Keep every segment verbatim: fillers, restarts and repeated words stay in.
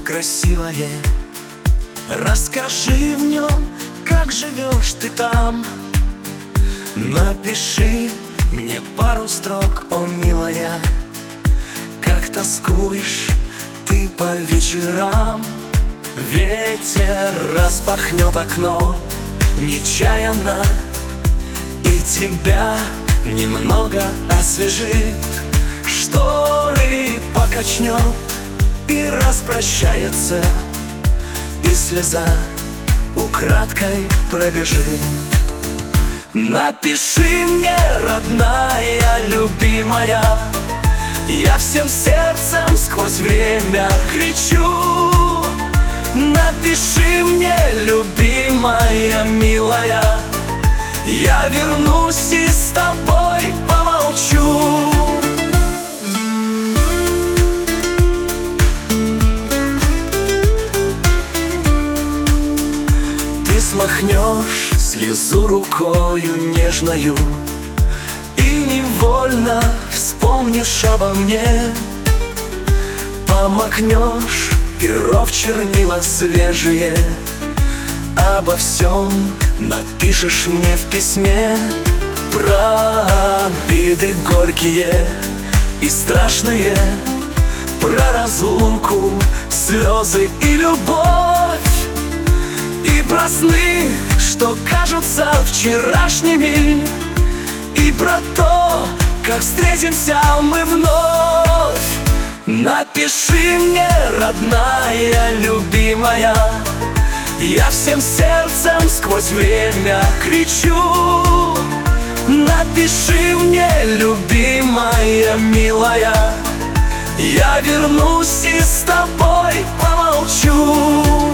красивое. Расскажи в нем, как живешь ты там. Напиши мне пару строк, о милая, как тоскуешь ты по вечерам. Ветер распахнет окно нечаянно и тебя немного освежит. Шторы покачнет и распрощается, и слеза украдкой пробежит. Напиши мне, родная, любимая, я всем сердцем сквозь время кричу. Напиши мне, любимая, милая, я вернусь и с тобой помолчу. Ты смахнешь слезу рукою нежною и невольно вспомнишь обо мне. Помакнешь перо в чернила свежие, обо всем напишешь мне в письме. Про обиды горькие и страшные, про разлуку, слезы и любовь, и про сны, что кажутся вчерашними, и про то, как встретимся мы вновь. Напиши мне, родная, любимая, я всем сердцем сквозь время кричу. Напиши мне, любимая, милая, я вернусь и с тобой помолчу.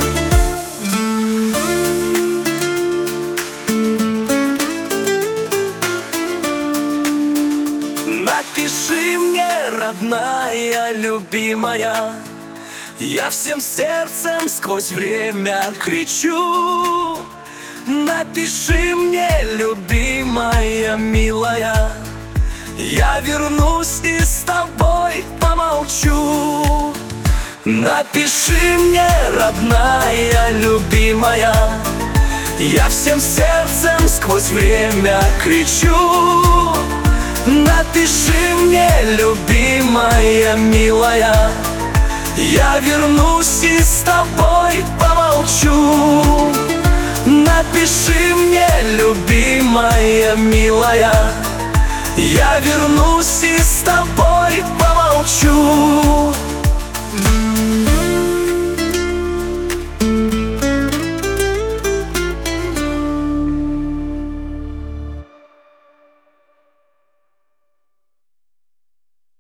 Напиши мне, родная, любимая, я всем сердцем сквозь время кричу. Напиши мне, любимая, милая, я вернусь и с тобой помолчу. Напиши мне, родная, любимая, я всем сердцем сквозь время кричу. Напиши мне, любимая, милая, я вернусь и с тобой помолчу. Напиши мне, любимая, милая, я вернусь и с тобой помолчу.